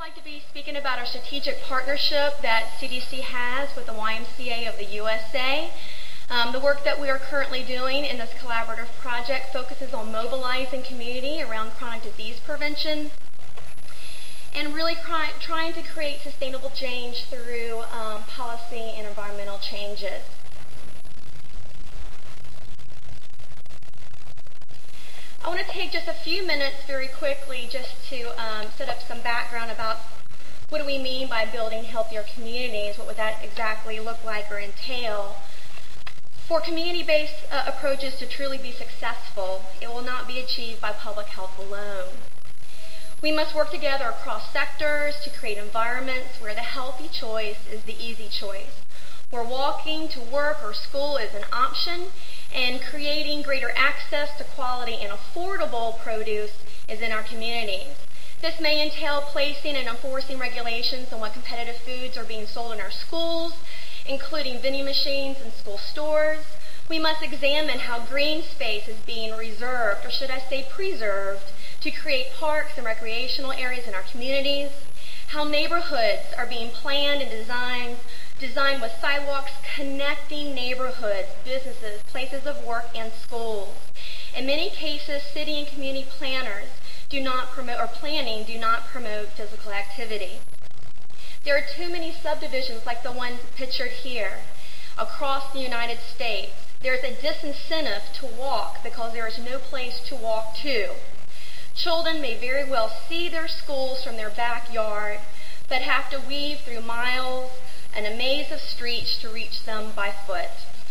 like to be speaking about our strategic partnership that CDC has with the YMCA of the USA. The work that we are currently doing in this collaborative project focuses on mobilizing community around chronic disease prevention and really trying to create sustainable change through policy and environmental changes. I want to take just a few minutes very quickly just to set up some background about what do we mean by building healthier communities, what would that exactly look like or entail. For community-based approaches to truly be successful, it will not be achieved by public health alone. We must work together across sectors to create environments where the healthy choice is the easy choice, where walking to work or school is an option, and creating greater access to quality and affordable produce is in our communities. This may entail placing and enforcing regulations on what competitive foods are being sold in our schools, including vending machines in school stores. We must examine how green space is being reserved, or should I say preserved, to create parks and recreational areas in our communities, how neighborhoods are being planned and designed with sidewalks connecting neighborhoods, businesses, places of work, and schools. In many cases, city and community planners do not promote physical activity. There are too many subdivisions like the one pictured here across the United States. There's a disincentive to walk because there is no place to walk to. Children may very well see their schools from their backyard, but have to weave through miles and a maze of streets to reach them by foot.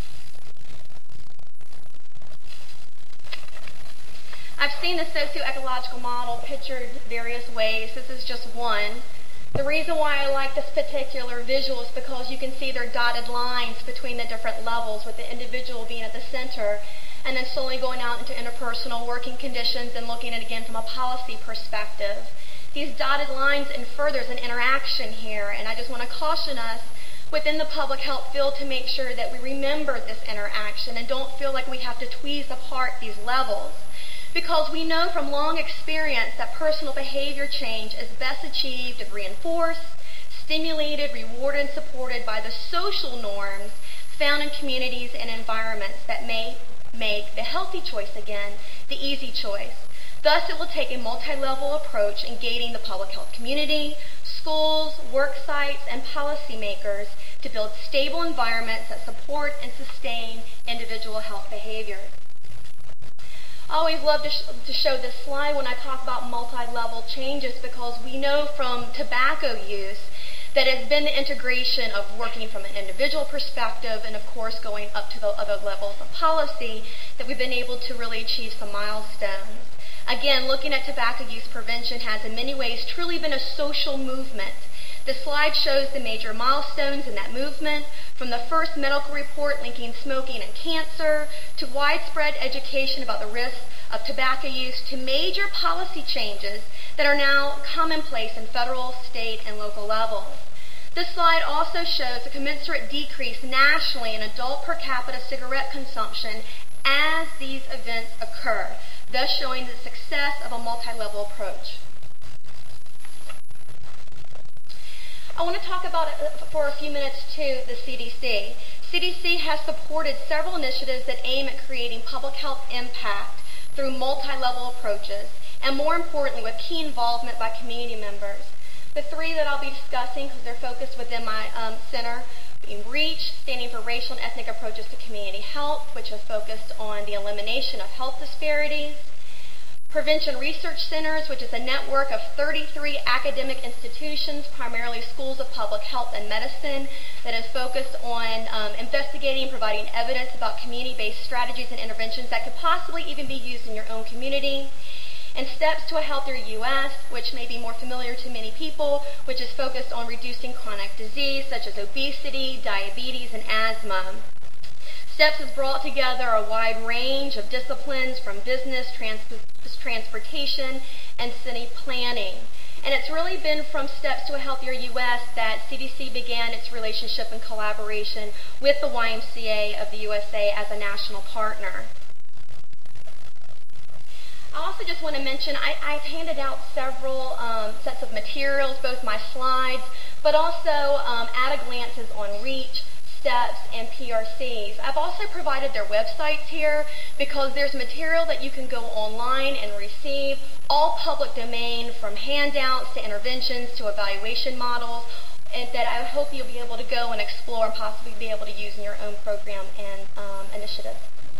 I've seen the socio-ecological model pictured various ways. This is just one. The reason why I like this particular visual is because you can see there are dotted lines between the different levels, with the individual being at the center, and then slowly going out into interpersonal working conditions and looking at it again from a policy perspective. These dotted lines infer there's an interaction here, and I just want to caution us within the public health field to make sure that we remember this interaction and don't feel like we have to tweeze apart these levels. Because we know from long experience that personal behavior change is best achieved if reinforced, stimulated, rewarded, and supported by the social norms found in communities and environments that may make the healthy choice again the easy choice. Thus, it will take a multi-level approach in gating the public health community, schools, work sites, and policymakers to build stable environments that support and sustain individual health behaviors. I always love to show this slide when I talk about multi-level changes because we know from tobacco use that it's been the integration of working from an individual perspective and, of course, going up to the other levels of policy that we've been able to really achieve some milestones. Again, looking at tobacco use prevention has in many ways truly been a social movement. The slide shows the major milestones in that movement, from the first medical report linking smoking and cancer, to widespread education about the risks of tobacco use, to major policy changes that are now commonplace in federal, state, and local levels. This slide also shows a commensurate decrease nationally in adult per capita cigarette consumption as these events occur, thus showing the success of a multi-level approach. I want to talk about it for a few minutes to the CDC. CDC has supported several initiatives that aim at creating public health impact through multi-level approaches, and more importantly, with key involvement by community members. The three that I'll be discussing, because they're focused within my center, being REACH, standing for Racial and Ethnic Approaches to Community Health, which is focused on the elimination of health disparities. Prevention Research Centers, which is a network of 33 academic institutions, primarily schools of public health and medicine, that is focused on investigating and providing evidence about community-based strategies and interventions that could possibly even be used in your own community. And Steps to a Healthier U.S., which may be more familiar to many people, which is focused on reducing chronic disease such as obesity, diabetes, and asthma. Steps has brought together a wide range of disciplines from business, transportation, and city planning. And it's really been from Steps to a Healthier U.S. that CDC began its relationship and collaboration with the YMCA of the USA as a national partner. I also just want to mention I've handed out several sets of materials, both my slides, but also at-a-glances on REACH, STEPS, and PRCs. I've also provided their websites here because there's material that you can go online and receive, all public domain, from handouts to interventions to evaluation models, and that I hope you'll be able to go and explore and possibly be able to use in your own program and initiative.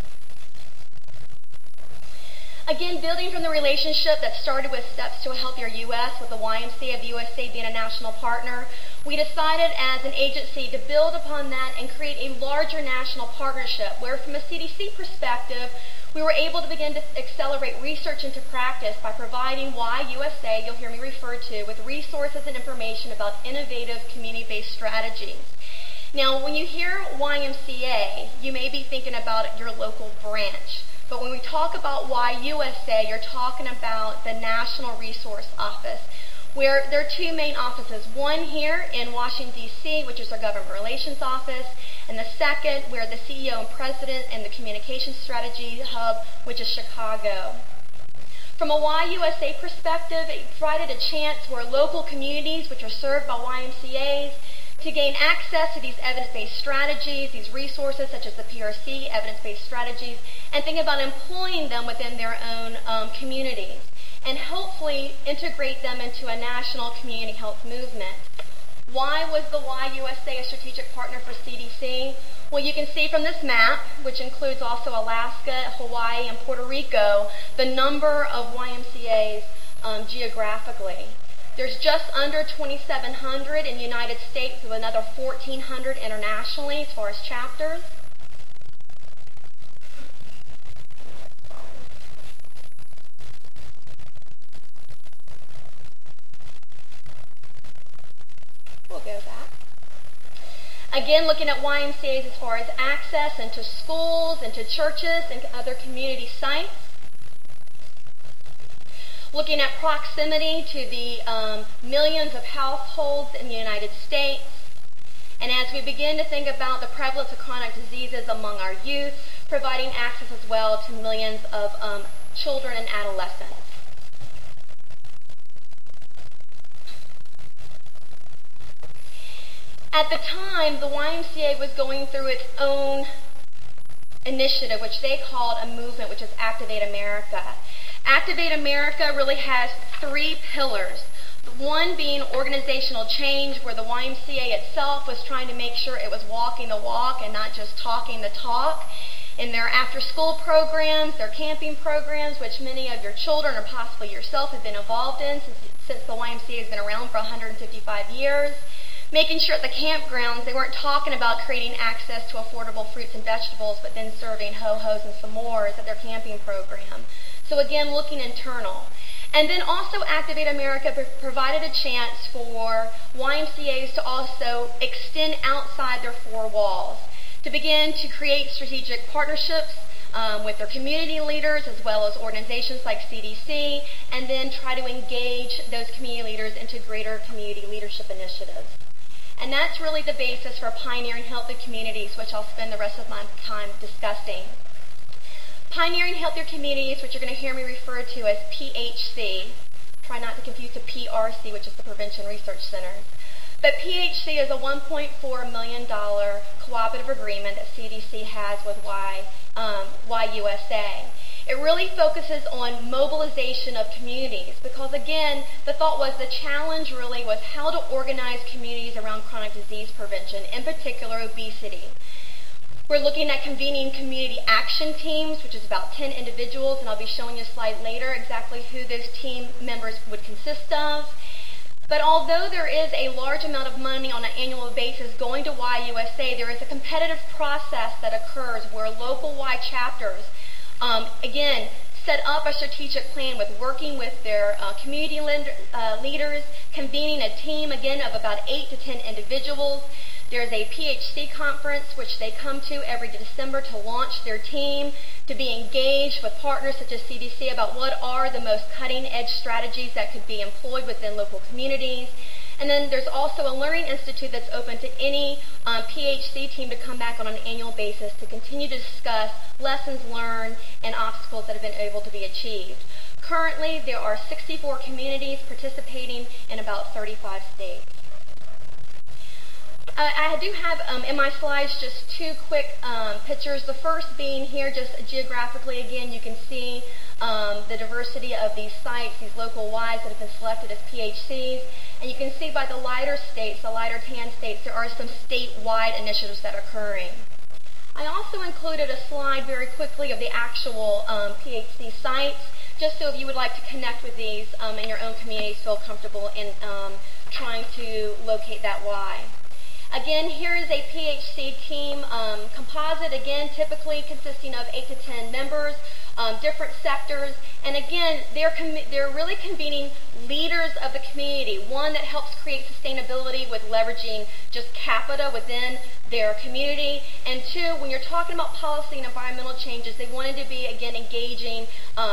Again, building from the relationship that started with Steps to a Healthier U.S., with the YMCA of USA being a national partner, we decided as an agency to build upon that and create a larger national partnership where, from a CDC perspective, we were able to begin to accelerate research into practice by providing YUSA, you'll hear me refer to, with resources and information about innovative community-based strategies. Now, when you hear YMCA, you may be thinking about your local branch. But when we talk about YUSA, you're talking about the National Resource Office, where there are two main offices. One here in Washington, D.C., which is our Government Relations Office, and the second, where the CEO and President and the Communications Strategy Hub, which is Chicago. From a YUSA perspective, it provided a chance for local communities, which are served by YMCAs, to gain access to these evidence-based strategies, these resources such as the PRC, evidence-based strategies, and think about employing them within their own communities, and hopefully integrate them into a national community health movement. Why was the YUSA a strategic partner for CDC? Well, you can see from this map, which includes also Alaska, Hawaii, and Puerto Rico, the number of YMCAs geographically. There's just under 2,700 in the United States, with another 1,400 internationally as far as chapters. We'll go back. Again, looking at YMCAs as far as access into schools, into churches, and other community sites. Looking at proximity to the millions of households in the United States. And as we begin to think about the prevalence of chronic diseases among our youth, providing access as well to millions of children and adolescents. At the time, the YMCA was going through its own initiative, which they called a movement, which is Activate America. Activate America really has three pillars. One being organizational change, where the YMCA itself was trying to make sure it was walking the walk and not just talking the talk. In their after-school programs, their camping programs, which many of your children or possibly yourself have been involved in since the YMCA has been around for 155 years. Making sure at the campgrounds they weren't talking about creating access to affordable fruits and vegetables, but then serving ho-hos and s'mores at their camping program. So again, looking internal. And then also Activate America provided a chance for YMCAs to also extend outside their four walls, to begin to create strategic partnerships with their community leaders as well as organizations like CDC, and then try to engage those community leaders into greater community leadership initiatives. And that's really the basis for Pioneering Healthy Communities, which I'll spend the rest of my time discussing. Pioneering Healthier Communities, which you're going to hear me refer to as PHC. Try not to confuse to PRC, which is the Prevention Research Center. But PHC is a $1.4 million cooperative agreement that CDC has with YUSA. It really focuses on mobilization of communities because, again, the thought was the challenge really was how to organize communities around chronic disease prevention, in particular obesity. We're looking at convening community action teams, which is about 10 individuals, and I'll be showing you a slide later exactly who those team members would consist of. But although there is a large amount of money on an annual basis going to YUSA, there is a competitive process that occurs where local Y chapters, again, set up a strategic plan with working with their community leaders, convening a team, again, of about 8 to 10 individuals. There's a PHC conference, which they come to every December to launch their team, to be engaged with partners such as CDC about what are the most cutting-edge strategies that could be employed within local communities. And then there's also a Learning Institute that's open to any PHC team to come back on an annual basis to continue to discuss lessons learned and obstacles that have been able to be achieved. Currently, there are 64 communities participating in about 35 states. I do have in my slides just two quick pictures. The first being here just geographically. Again, you can see the diversity of these sites, these local Ys that have been selected as PHCs. And you can see by the lighter states, the lighter tan states, there are some statewide initiatives that are occurring. I also included a slide very quickly of the actual PHC sites, just so if you would like to connect with these in your own communities, feel comfortable in trying to locate that Y. Again, here is a PHC team composite, again, typically consisting of 8 to 10 members, different sectors, and again, they're really convening leaders of the community, one that helps create sustainability with leveraging just capita within their community, and two, when you're talking about policy and environmental changes, they wanted to be, again, engaging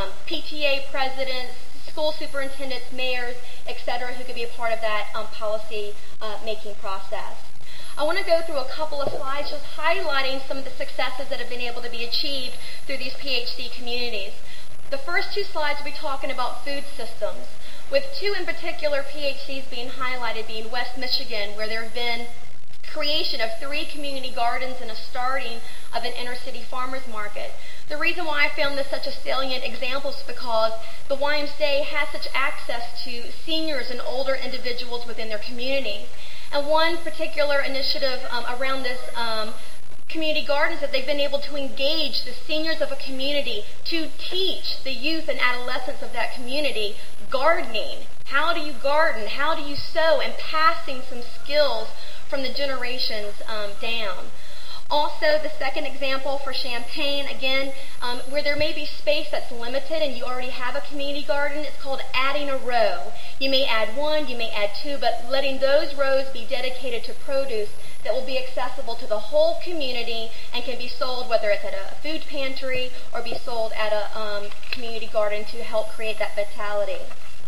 PTA presidents, school superintendents, mayors, etc., who could be a part of that policy making process. I want to go through a couple of slides just highlighting some of the successes that have been able to be achieved through these PHC communities. The first two slides will be talking about food systems, with two in particular PHCs being highlighted, being West Michigan, where there have been creation of 3 community gardens and a starting of an inner-city farmers market. The reason why I found this such a salient example is because the YMCA has such access to seniors and older individuals within their community. And one particular initiative around this community gardens that they've been able to engage the seniors of a community to teach the youth and adolescents of that community gardening. How do you garden? How do you sow? And passing some skills from the generations down. Also, the second example for Champaign, again, where there may be space that's limited and you already have a community garden, it's called adding a row. You may add 1, you may add 2, but letting those rows be dedicated to produce that will be accessible to the whole community and can be sold, whether it's at a food pantry or be sold at a community garden to help create that vitality.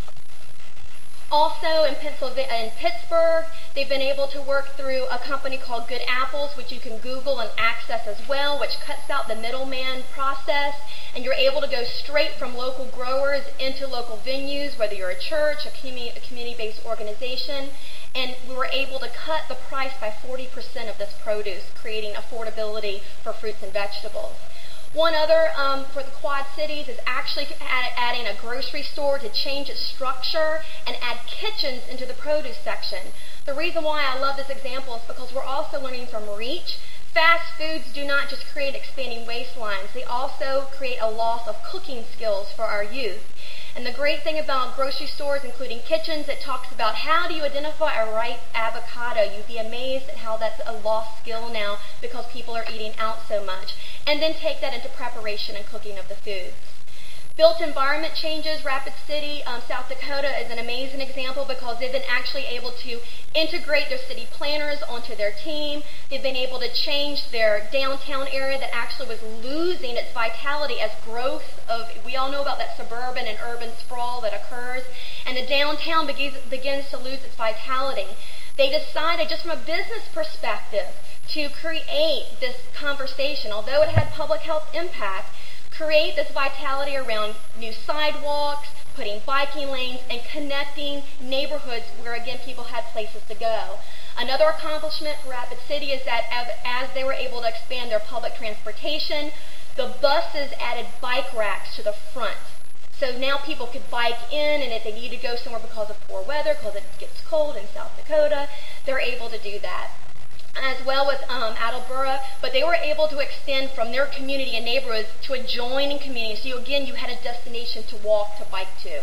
Also in Pittsburgh, they've been able to work through a company called Good Apples, which you can Google and access as well, which cuts out the middleman process, and you're able to go straight from local growers into local venues, whether you're a church, a community-based organization, and we were able to cut the price by 40% of this produce, creating affordability for fruits and vegetables. One other for the Quad Cities is actually adding a grocery store to change its structure and add kitchens into the produce section. The reason why I love this example is because we're also learning from REACH. Fast foods do not just create expanding waistlines, they also create a loss of cooking skills for our youth. And the great thing about grocery stores, including kitchens, it talks about how do you identify a ripe avocado. You'd be amazed at how that's a lost skill now because people are eating out so much. And then take that into preparation and cooking of the foods. Built environment changes, Rapid City, South Dakota is an amazing example because they've been actually able to integrate their city planners onto their team. They've been able to change their downtown area that actually was losing its vitality as growth of, we all know about that suburban and urban sprawl that occurs, and the downtown begins to lose its vitality. They decided, just from a business perspective, to create this conversation, although it had public health impact, create this vitality around new sidewalks, putting biking lanes, and connecting neighborhoods where, again, people had places to go. Another accomplishment for Rapid City is that as they were able to expand their public transportation, the buses added bike racks to the front. So now people could bike in, and if they need to go somewhere because of poor weather, because it gets cold in South Dakota, they're able to do that. As well with Attleboro, but they were able to extend from their community and neighborhoods to adjoining communities. So again, you had a destination to walk, to bike to.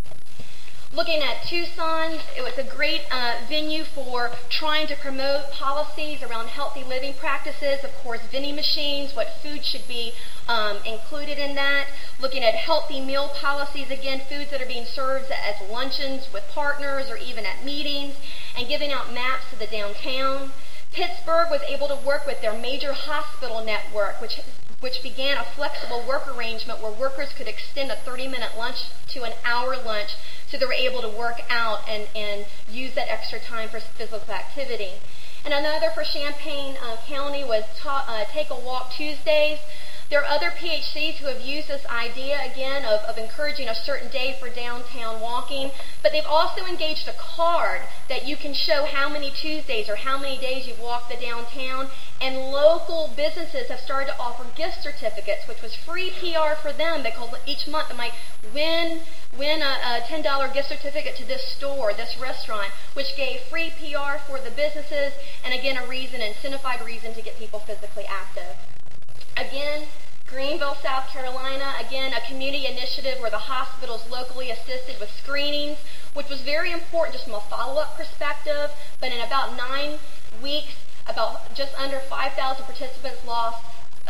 Looking at Tucson, it was a great venue for trying to promote policies around healthy living practices, of course, vending machines, what food should be included in that. Looking at healthy meal policies, again, foods that are being served as luncheons with partners or even at meetings, and giving out maps to the downtown. Pittsburgh was able to work with their major hospital network, which began a flexible work arrangement where workers could extend a 30-minute lunch to an hour lunch so they were able to work out and use that extra time for physical activity. And another for Champaign County was Take a Walk Tuesdays. There are other PHCs who have used this idea, again, of encouraging a certain day for downtown walking, but they've also engaged a card that you can show how many Tuesdays or how many days you've walked the downtown, and local businesses have started to offer gift certificates, which was free PR for them because each month they might win a $10 gift certificate to this store, this restaurant, which gave free PR for the businesses, and again, an incentivized reason to get people physically active. Again, Greenville, South Carolina, again, a community initiative where the hospitals locally assisted with screenings, which was very important just from a follow-up perspective, but in about 9 weeks, about just under 5,000 participants lost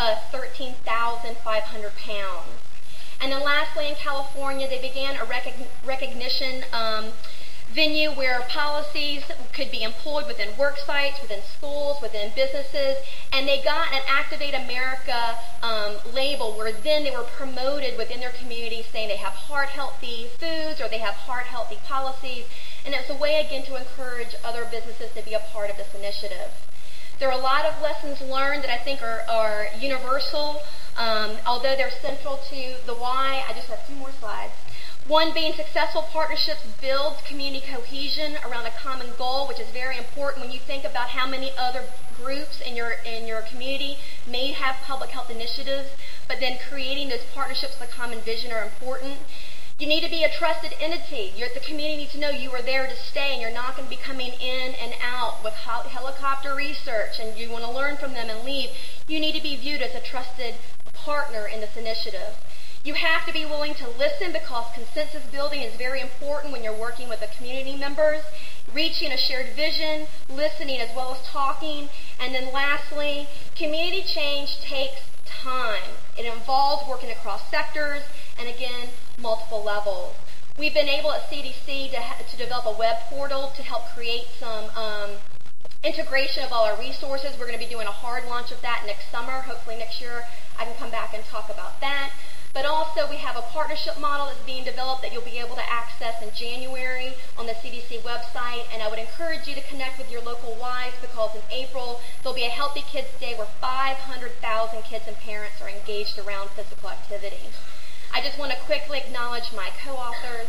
13,500 pounds. And then lastly, in California, they began a recognition venue where policies could be employed within work sites, within schools, within businesses, and they got an Activate America label where then they were promoted within their community saying they have heart-healthy foods or they have heart-healthy policies, and it's a way, again, to encourage other businesses to be a part of this initiative. There are a lot of lessons learned that I think are universal, although they're central to the why. I just have 2 more slides. One being successful partnerships builds community cohesion around a common goal, which is very important when you think about how many other groups in your community may have public health initiatives, but then creating those partnerships with a common vision are important. You need to be a trusted entity. The community needs to know you are there to stay and you're not going to be coming in and out with helicopter research and you want to learn from them and leave. You need to be viewed as a trusted partner in this initiative. You have to be willing to listen because consensus building is very important when you're working with the community members, reaching a shared vision, listening as well as talking, and then lastly, community change takes time. It involves working across sectors and again, multiple levels. We've been able at CDC to develop a web portal to help create some integration of all our resources. We're going to be doing a hard launch of that next summer. Hopefully next year I can come back and talk about that. But also we have a partnership model that's being developed that you'll be able to access in January on the CDC website. And I would encourage you to connect with your local WISE because in April there'll be a Healthy Kids Day where 500,000 kids and parents are engaged around physical activity. I just want to quickly acknowledge my co-authors.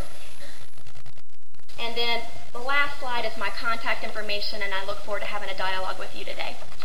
And then the last slide is my contact information, and I look forward to having a dialogue with you today.